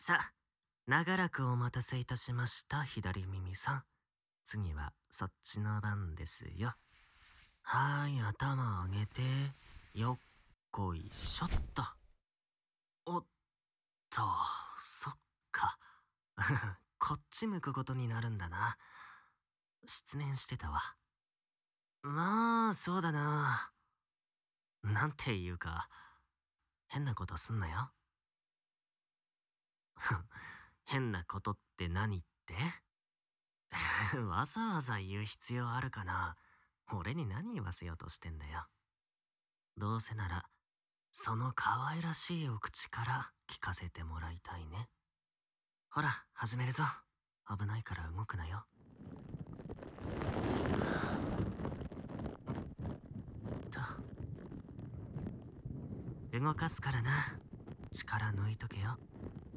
さあ、長らくお待たせいたしました、左耳さん。次はそっちの番ですよ。はーい、頭上げて、よっこいしょっと。おっと、そっか。こっち向くことになるんだな。失念してたわ。まあ、そうだな。なんていうか、変なことすんなよ。変なことって何って？わざわざ言う必要あるかな。俺に何言わせようとしてんだよ。どうせなら、その可愛らしいお口から聞かせてもらいたいね。ほら、始めるぞ。危ないから動くなよ。動かすからな。力抜いとけよ。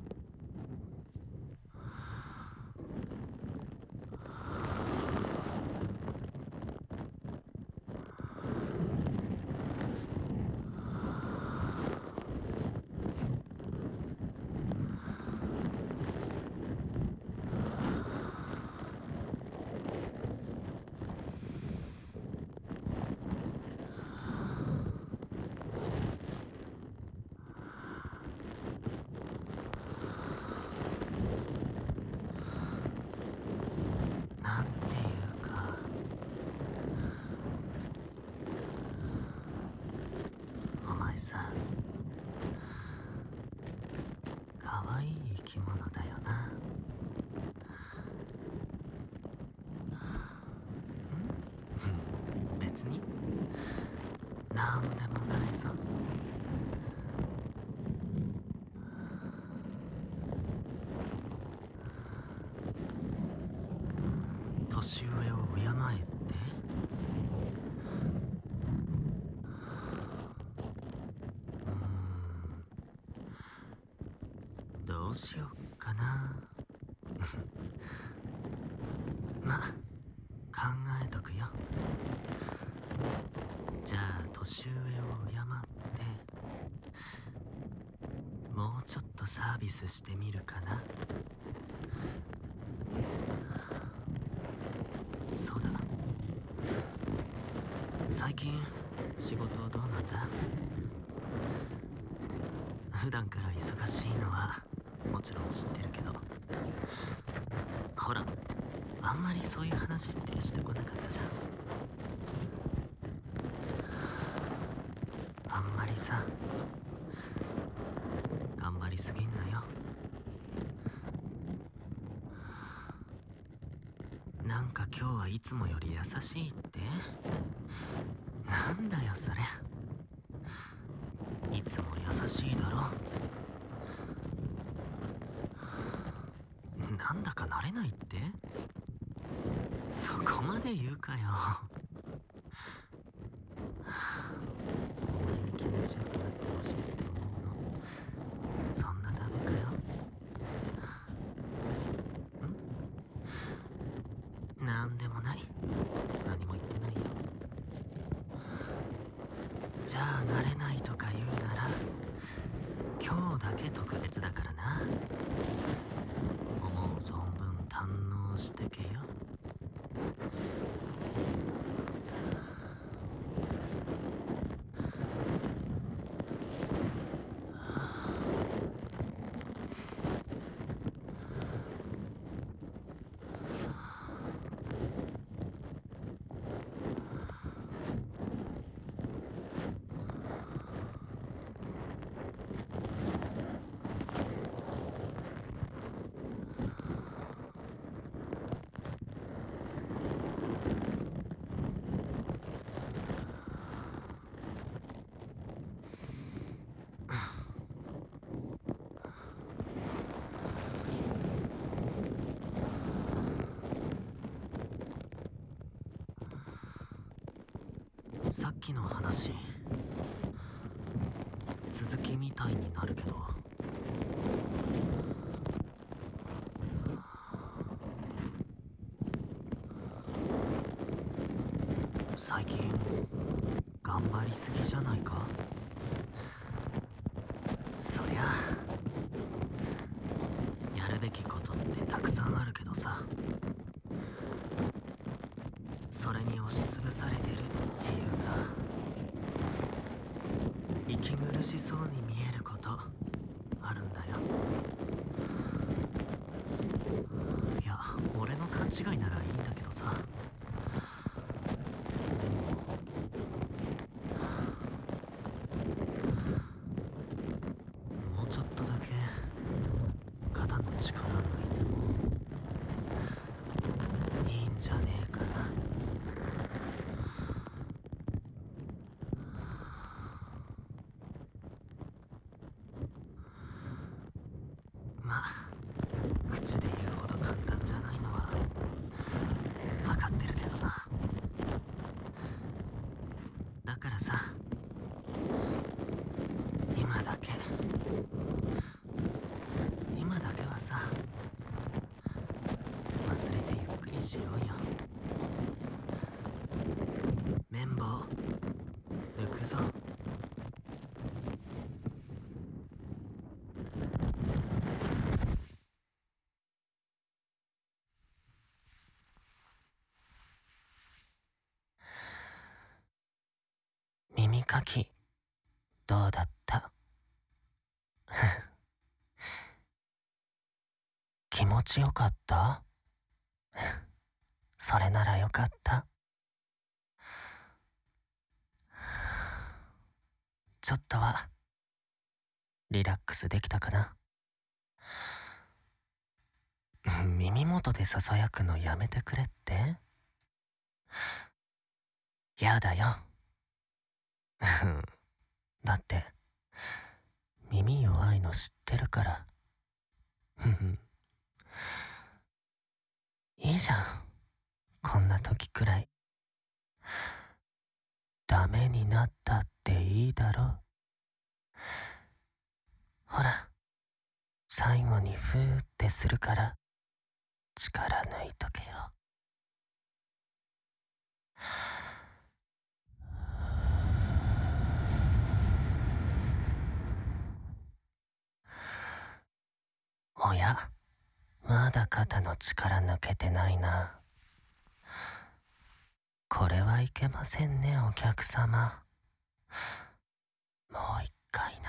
なんていうか、お前さ、可愛い生き物だよな。別になんでもないぞ。年上を敬えって？どうしよっかな。ま、考えとくよ。じゃあ年上を敬ってもうちょっとサービスしてみるかな。そうだ、最近仕事どうなんだ？普段から忙しいのはもちろん知ってるけど、ほら、あんまりそういう話ってしてこなかったじゃん。あんまりさ、頑張りすぎんなよ。なんか今日はいつもより優しいって？なんだよそれ。いつも優しいだろ。なんだか慣れないって？そこまで言うかよ。お前に気持ちよくなってほしいって思うの、そんなダメかよ。なんでもない。何も言ってないよ。じゃあ慣れないとか言うなら、今日だけ特別だからな。思う存分堪能してけよ。さっきの話、続きみたいになるけど、最近頑張りすぎじゃないか？そりゃるべきことってたくさんあるけどさ、それに押しつぶされてるっていうか、息苦しそうに見えることあるんだよ。いや、俺の勘違いならいいんだけどさ。でももうちょっとだけ肩の力抜いてもいいんじゃねえかな。まあ口で言うほど簡単じゃないのは分かってるけどな。だからさ、今だけはさ、忘れてゆっくりしようよ。綿棒抜くぞ。耳かきどうだった？気持ちよかった？それならよかった。ちょっとはリラックスできたかな？耳元でささやくのやめてくれって？やだよ。だって耳弱いの知ってるから。いいじゃん、こんな時くらい。ダメになったっていいだろ。ほら、最後にふーってするから力抜いとけよ。おや、まだ肩の力抜けてないな。これはいけませんね、お客様。もう一回な。